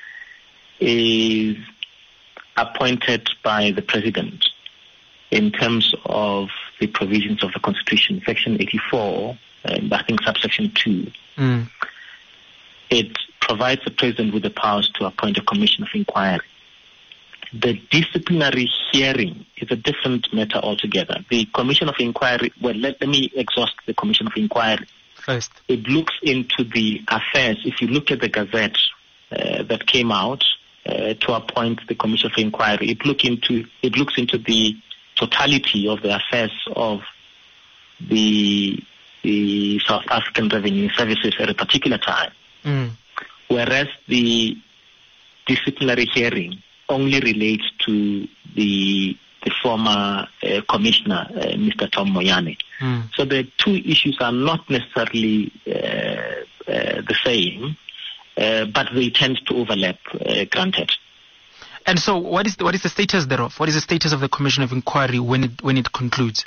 is appointed by the President in terms of the provisions of the Constitution, Section eighty-four, um, I think subsection two. Mm. It provides the President with the powers to appoint a Commission of Inquiry. The disciplinary hearing is a different matter altogether. The Commission of Inquiry, well, let, let me exhaust the Commission of Inquiry. First. It looks into the affairs. If you look at the Gazette uh, that came out uh, to appoint the Commission of Inquiry, it, look into, it looks into the totality of the affairs of the, the South African Revenue Services at a particular time. Mm. Whereas the disciplinary hearing only relates to the the former uh, commissioner, uh, Mister Tom Moyane. Mm. So the two issues are not necessarily uh, uh, the same, uh, but they tend to overlap, uh, granted. And so what is the, what is the status thereof? What is the status of the Commission of Inquiry when it, when it concludes?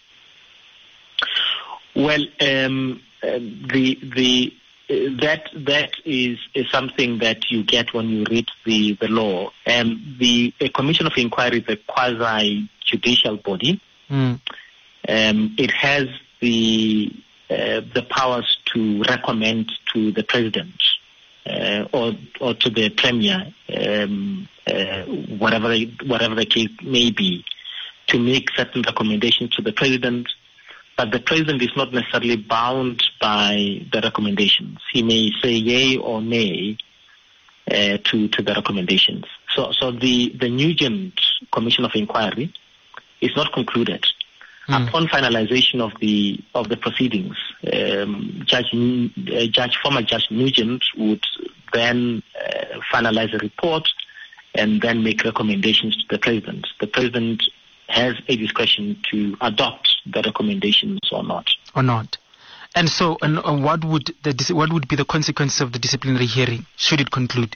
Well, um, uh, the the That that is, is something that you get when you read the, the law. Um, the a Commission of Inquiry is a quasi-judicial body. Mm. Um, it has the uh, the powers to recommend to the President uh, or or to the Premier, um, uh, whatever the, whatever the case may be, to make certain recommendations to the President. But the President is not necessarily bound by the recommendations. He may say yay or nay uh, to, to the recommendations. So so the, the Nugent Commission of Inquiry is not concluded. Mm. Upon finalization of the of the proceedings, um, Judge uh, Judge former Judge Nugent would then uh, finalize a report and then make recommendations to the President. The President has a discretion to adopt the recommendations or not. Or not. And so, and, uh, what would the what would be the consequences of the disciplinary hearing should it conclude?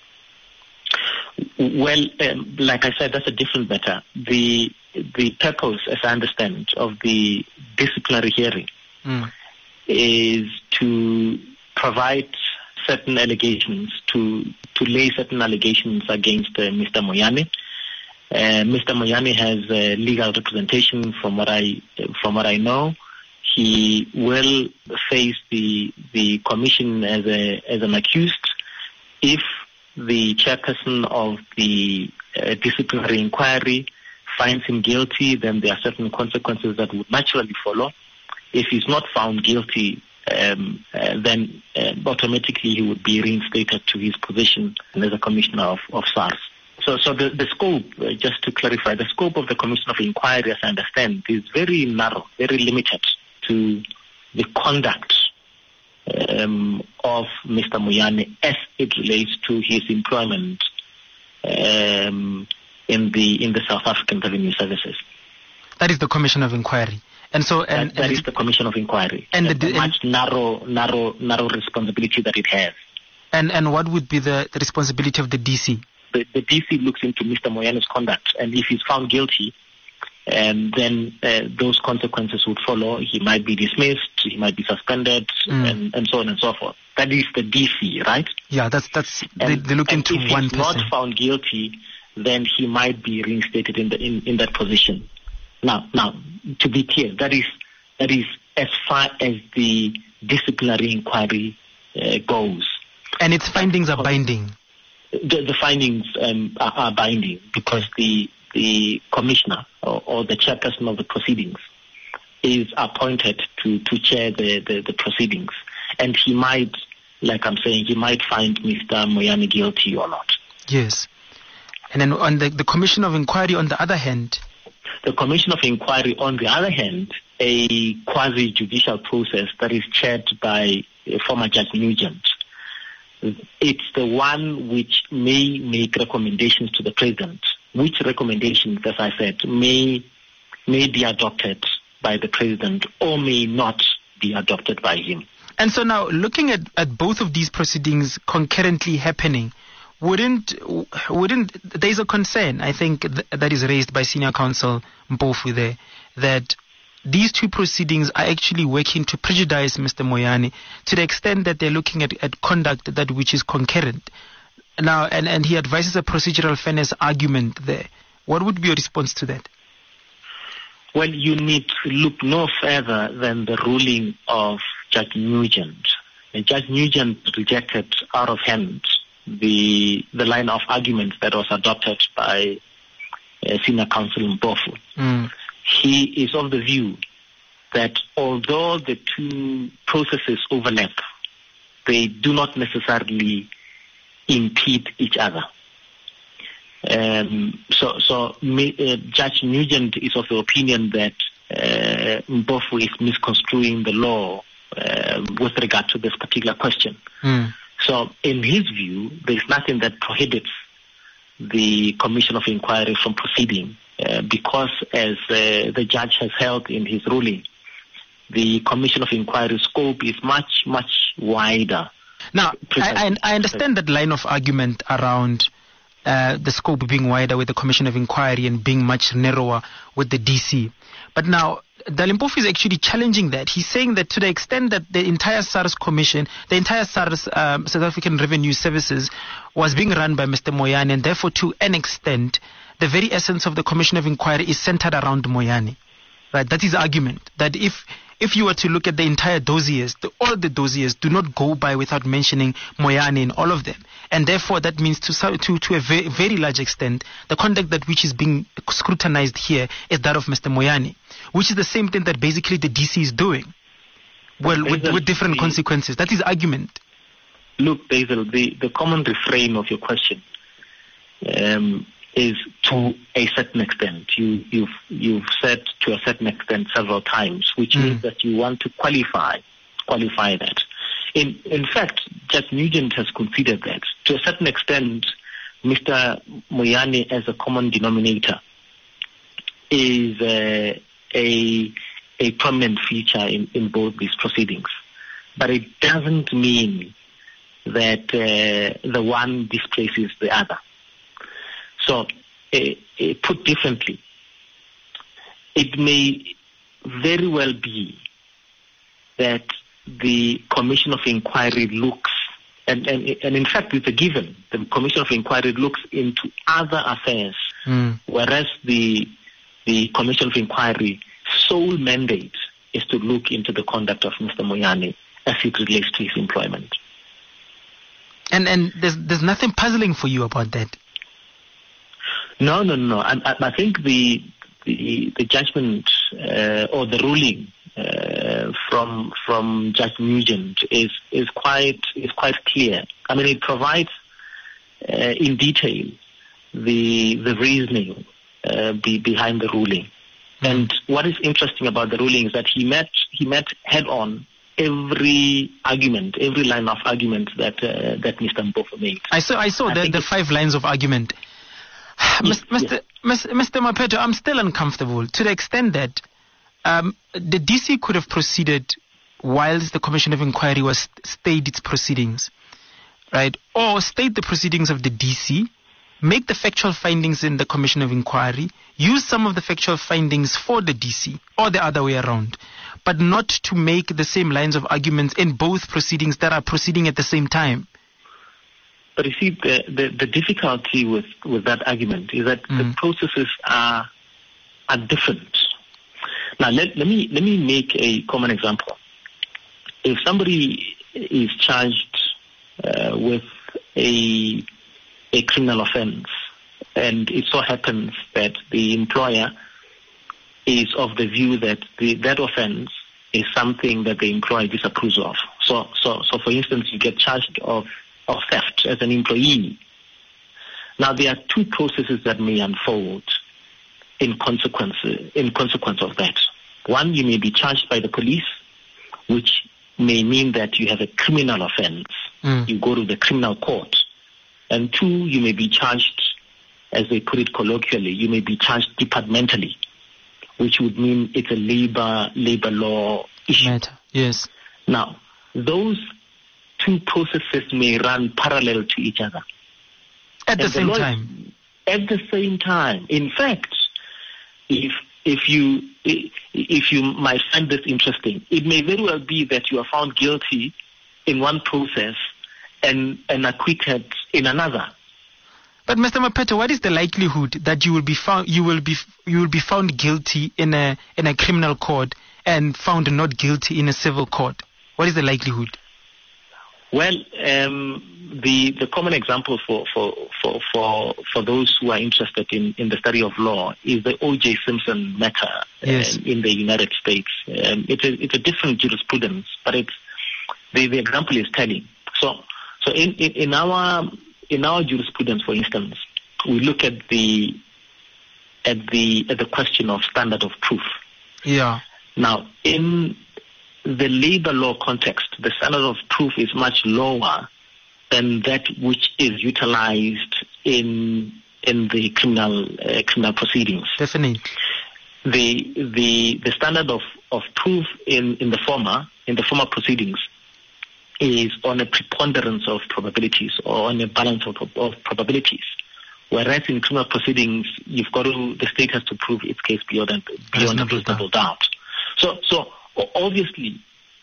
Well, um, like I said, that's a different matter. The the purpose, as I understand, of the disciplinary hearing mm. is to provide certain allegations, to to lay certain allegations against uh, Mister Moyane. Uh, Mister Moyane has uh, legal representation. From what I from what I know, he will face the the commission as a as an accused. If the chairperson of the uh, disciplinary inquiry finds him guilty, then there are certain consequences that would naturally follow. If he's not found guilty, um, uh, then uh, automatically he would be reinstated to his position as a commissioner of, of SARS. So, so the, the scope, uh, just to clarify, the scope of the Commission of Inquiry, as I understand, is very narrow, very limited to the conduct um, of Mister Moyane as it relates to his employment um, in the in the South African Revenue Services. That is the Commission of Inquiry, and so and, that, that and is the Commission of Inquiry, and the, the, much and, narrow, narrow, narrow responsibility that it has. And and what would be the, the responsibility of the D C? The, the D C looks into Mister Moyane's conduct, and if he's found guilty, and then uh, those consequences would follow. He might be dismissed, he might be suspended, Mm. and, and so on and so forth. That is the D C, right? Yeah, that's that's they, And, they look and into if one he's person. not found guilty, then he might be reinstated in the in, in that position. Now, now to be clear, that is that is as far as the disciplinary inquiry uh, goes. And its findings are binding. The, the findings um, are, are binding because the the commissioner or, or the chairperson of the proceedings is appointed to, to chair the, the, the proceedings. And he might, like I'm saying, he might find Mister Moyane guilty or not. Yes. And then on the, the Commission of Inquiry, on the other hand, The Commission of Inquiry, on the other hand, a quasi-judicial process that is chaired by uh, former Judge Nugent. It's the one which may make recommendations to the President, which recommendations, as I said, may may be adopted by the President or may not be adopted by him. and so now looking at, at both of these proceedings concurrently happening, wouldn't wouldn't there's a concern I think th- that is raised by Senior Counsel Mpofu there, that these two proceedings are actually working to prejudice Mister Moyane to the extent that they're looking at, at conduct that which is concurrent. Now, and, and he advises a procedural fairness argument there. What would be your response to that? Well, you need to look no further than the ruling of Judge Nugent. And Judge Nugent rejected out of hand the the line of argument that was adopted by uh, Senior Counsel Mpofu. Mm. He is of the view that although the two processes overlap, they do not necessarily impede each other. Um, so, so me, uh, Judge Nugent is of the opinion that uh, Mpofu is misconstruing the law uh, with regard to this particular question. Mm. So, in his view, there is nothing that prohibits the Commission of Inquiry from proceeding uh, because, as uh, the judge has held in his ruling, the Commission of Inquiry scope is much, much wider. Now, I, I, I understand that line of argument around uh, the scope being wider with the Commission of Inquiry and being much narrower with the D C. But now, Dalimpofu is actually challenging that. He's saying that to the extent that the entire SARS Commission, the entire SARS, um, South African Revenue Services, was being run by Mister Moyane, and therefore to an extent, the very essence of the Commission of Inquiry is centered around Moyane. Right? That is the argument, that if if you were to look at the entire dossiers, the, all the dossiers do not go by without mentioning Moyane in all of them. And therefore that means to to, to a very, very large extent, the conduct that which is being scrutinized here is that of Mister Moyane, which is the same thing that basically the D C is doing. Well, with, with different consequences. That is argument. Look, Basil, the, the common refrain of your question um, is to a certain extent. You, you've, you've said to a certain extent several times, which mm. means that you want to qualify, qualify that. In, in fact, Judge Nugent has considered that. To a certain extent, Mister Moyane as a common denominator is uh, a, a prominent feature in, in both these proceedings. But it doesn't mean that uh, the one displaces the other. So, uh, uh, put differently, it may very well be that the Commission of Inquiry looks, and, and, and in fact it's a given, the Commission of Inquiry looks into other affairs, mm. whereas the, the Commission of Inquiry sole mandate is to look into the conduct of Mister Moyane as it relates to his employment. And and there's there's nothing puzzling for you about that? No, no, no. I, I think the the, the judgment uh, or the ruling uh, from from Judge Nugent is is quite is quite clear. I mean, it provides uh, in detail the the reasoning uh, be, behind the ruling. Mm. And what is interesting about the ruling is that he met he met head on every argument, every line of argument that uh, that Mister Mpofu made. I saw I saw I the, the five lines of argument. Yes, Mister yes. Mister Mapetto, I'm still uncomfortable to the extent that um, the D C could have proceeded whilst the Commission of Inquiry was stayed its proceedings, right? Or stayed the proceedings of the D C make the factual findings in the Commission of Inquiry, use some of the factual findings for the D C, or the other way around, but not to make the same lines of arguments in both proceedings that are proceeding at the same time. But you see, the, the, the difficulty with, with that argument is that mm. the processes are are different. Now, let, let me let me make a common example. If somebody is charged uh, with a a criminal offense, and it so happens that the employer is of the view that the, that offense is something that the employer disapproves of. So, so, so for instance, you get charged of, of theft as an employee. Now, there are two processes that may unfold in consequence, in consequence of that. One, you may be charged by the police, which may mean that you have a criminal offense. Mm. You go to the criminal court. And two, you may be charged, as they put it colloquially, you may be charged departmentally, which would mean it's a labor labor law issue. Matter. Yes. Now, those two processes may run parallel to each other. At the and same the time? At the same time. In fact, if if you if you might find this interesting, it may very well be that you are found guilty in one process and, and acquitted in another. But Mister Mapetto, what is the likelihood that you will be found you will be you will be found guilty in a in a criminal court and found not guilty in a civil court? What is the likelihood? Well, um, the the common example for for, for, for for those who are interested in, in the study of law is the O J Simpson matter yes. um, in the United States. Um, it's a it's a different jurisprudence, but it's the, the example is telling. So so in, in, in our in our jurisprudence, for instance, we look at the at the at the question of standard of proof. Yeah. Now, in the labor law context, the standard of proof is much lower than that which is utilized in in the criminal uh, criminal proceedings. Definitely. The the the standard of, of proof in, in the former in the former proceedings is on a preponderance of probabilities or on a balance of, of probabilities. Whereas in criminal proceedings, you've got to, the state has to prove its case beyond beyond a reasonable doubt. So, so obviously,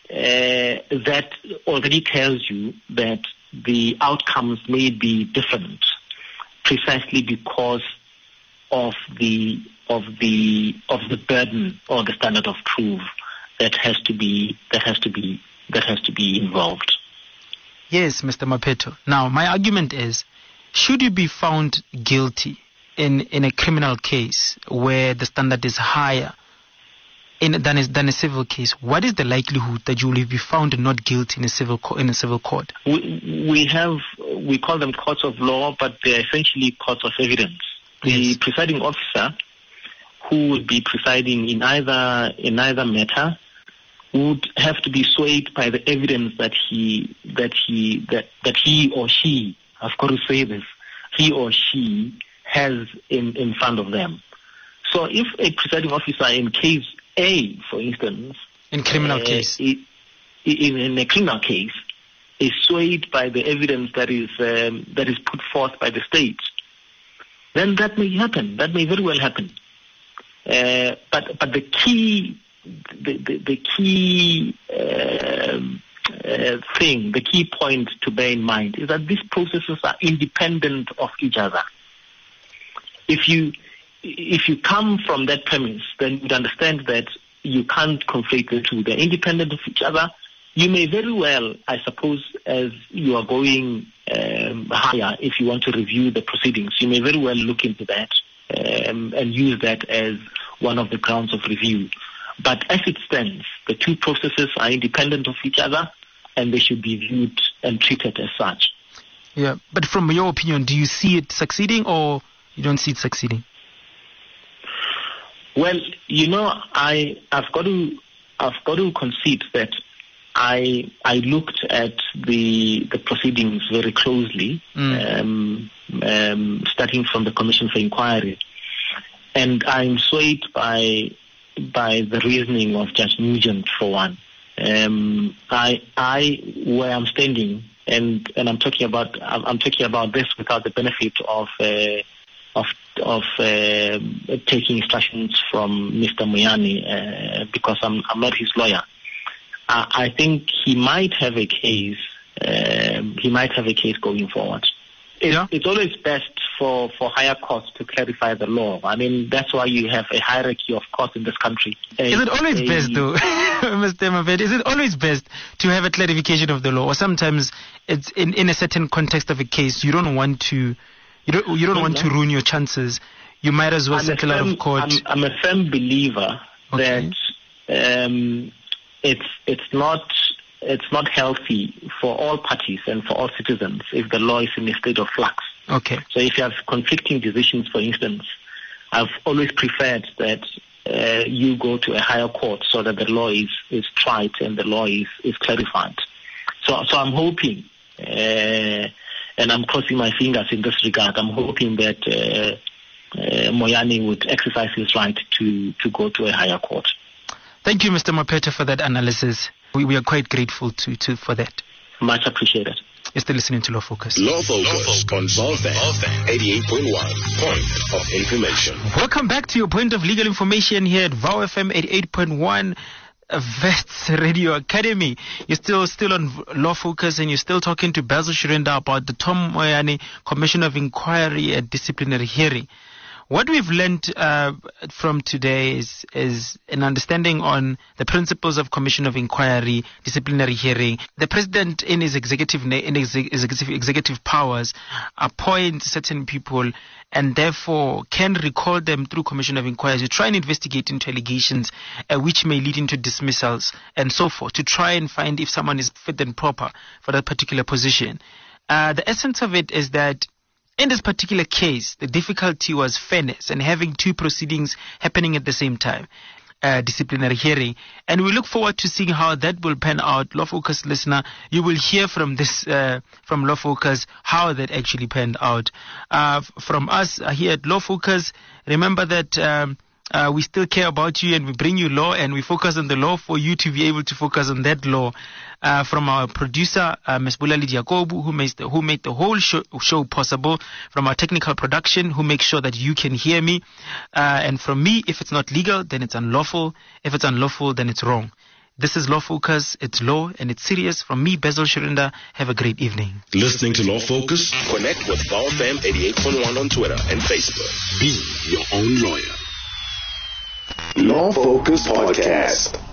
uh, that already tells you that the outcomes may be different, precisely because of the of the of the burden or the standard of proof that has to be that has to be that has to be involved. Yes, Mister Mapetto. Now, my argument is, should you be found guilty in, in a criminal case where the standard is higher in, than, is, than a civil case, what is the likelihood that you will be found not guilty in a civil co- in a civil court? We, we have we call them courts of law, but they're essentially courts of evidence. The yes. presiding officer, who would be presiding in either in either matter, would have to be swayed by the evidence that he that he that, that he or she, I've got to say this, he or she has in, in front of them. So if a presiding officer in case A, for instance, in criminal uh, case, in, in a criminal case, is swayed by the evidence that is um, that is put forth by the state, then that may happen. That may very well happen. Uh, but but the key the the, the key uh, uh, thing, the key point to bear in mind is that these processes are independent of each other. If you if you come from that premise, then you'd understand that you can't conflate the two. They're independent of each other. You may very well, I suppose, as you are going um, higher, if you want to review the proceedings, you may very well look into that um, and use that as one of the grounds of review. But as it stands, the two processes are independent of each other, and they should be viewed and treated as such. Yeah, but from your opinion, do you see it succeeding or you don't see it succeeding? Well, you know, I, I've got to, I've got to concede that I, I looked at the the proceedings very closely, mm. um, um, starting from the Commission for Inquiry, and I'm swayed by by the reasoning of Judge Nugent for one. Um, I, I, where I'm standing, and and I'm talking about I'm, I'm talking about this without the benefit of uh, of of uh, taking instructions from Mister Moyane, uh, because I'm I'm not his lawyer. I, I think he might have a case. Uh, he might have a case going forward. It's, yeah. it's always best for, for higher courts to clarify the law. I mean, that's why you have a hierarchy of courts in this country. A, is it always a, best, though, Mister Mafet? Is it always best to have a clarification of the law, or sometimes it's in, in a certain context of a case you don't want to you don't you don't no, want no. to ruin your chances? You might as well I'm settle out of court. I'm, I'm a firm believer okay. that um, it's it's not. It's not healthy for all parties and for all citizens if the law is in a state of flux. Okay. So if you have conflicting decisions, for instance, I've always preferred that uh, you go to a higher court so that the law is, is tried and the law is, is clarified. So so I'm hoping, uh, and I'm crossing my fingers in this regard, I'm hoping that uh, uh, Moyane would exercise his right to, to go to a higher court. Thank you, Mister Mapeta, for that analysis. We, we are quite grateful to, to for that. Much appreciated. You're still listening to Law Focus. Law Focus on Volfam eighty-eight point one. Point of information. Welcome back to your point of legal information here at V O F M eighty-eight point one. Vets Radio Academy. You're still still on Law Focus, and you're still talking to Basil Shirinda about the Tom Moyane Commission of Inquiry and Disciplinary Hearing. What we've learned uh, from today is, is an understanding on the principles of Commission of Inquiry, disciplinary hearing. The President, in his executive in his executive, executive powers, appoints certain people and therefore can recall them through Commission of Inquiry to try and investigate into allegations uh, which may lead into dismissals and so forth, to try and find if someone is fit and proper for that particular position. Uh, the essence of it is that in this particular case, the difficulty was fairness and having two proceedings happening at the same time, uh, disciplinary hearing. And we look forward to seeing how that will pan out. Law Focus listener, you will hear from this, uh, from Law Focus, how that actually panned out. Uh, from us uh, here at Law Focus, remember that um, Uh, we still care about you, and we bring you law, and we focus on the law for you to be able to focus on that law. Uh, from our producer, uh, Miz Bulali Diakobu, who made the, who made the whole show, show possible, from our technical production, who makes sure that you can hear me, uh, and from me, if it's not legal, then it's unlawful. If it's unlawful, then it's wrong. This is Law Focus. It's law, and it's serious. From me, Basil Shirinda. Have a great evening. Listening to Law Focus? Connect with Volfam eighty-eight point one on Twitter and Facebook. Be your own lawyer. Law Focus Podcast.